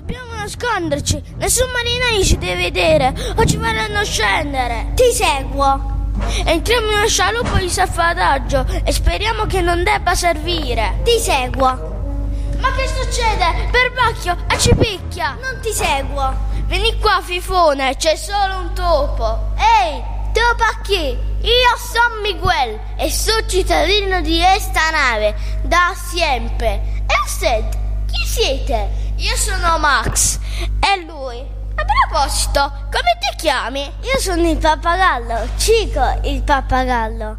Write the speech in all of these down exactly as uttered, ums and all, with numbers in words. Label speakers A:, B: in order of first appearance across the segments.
A: Dobbiamo nasconderci. Nessun marinaio ci deve vedere o ci faranno scendere.
B: Ti seguo.
A: Entriamo in uno scialuppo di salvataggio e speriamo che non debba servire.
B: Ti seguo.
A: Ma che succede? Perbacchio, e ci picchia.
B: Non ti seguo.
A: Vieni qua, fifone, c'è solo un topo.
B: Ehi, topo a chi? Io sono Miguel e sono cittadino di questa nave da sempre. E usted, chi siete?
A: Io sono Max.
B: E lui?
A: A proposito, come ti chiami?
B: Io sono il pappagallo, Chico il pappagallo.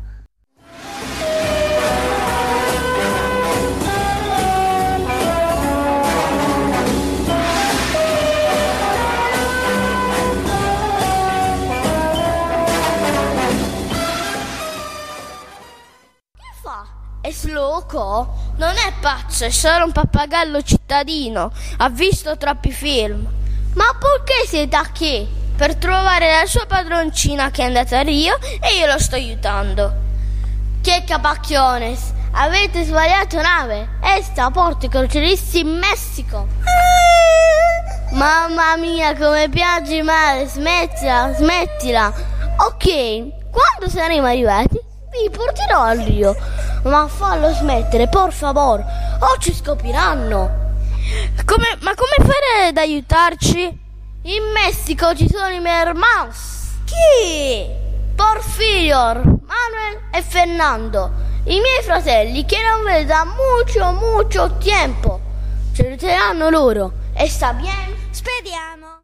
A: Che fa? È sloco? Non è pazzo, è solo un pappagallo cittadino. Ha visto troppi film.
B: Ma perché siete qui?
A: Per trovare la sua padroncina che è andata a Rio e io lo sto aiutando.
B: Che capacchiones! Avete sbagliato nave. Esta porta i croceristi in Messico. Mamma mia, come piangi male. Smettila, smettila. Ok, quando saremo arrivati vi porterò al Rio. Ma fallo smettere, por favor, o ci scopriranno.
A: Come, ma come fare ad aiutarci?
B: In Messico ci sono i mermans.
A: Chi?
B: Porfirio, Manuel e Fernando, i miei fratelli che non vedo da mucho, mucho tempo. Ce lo diranno loro. E sta bien?
A: Speriamo.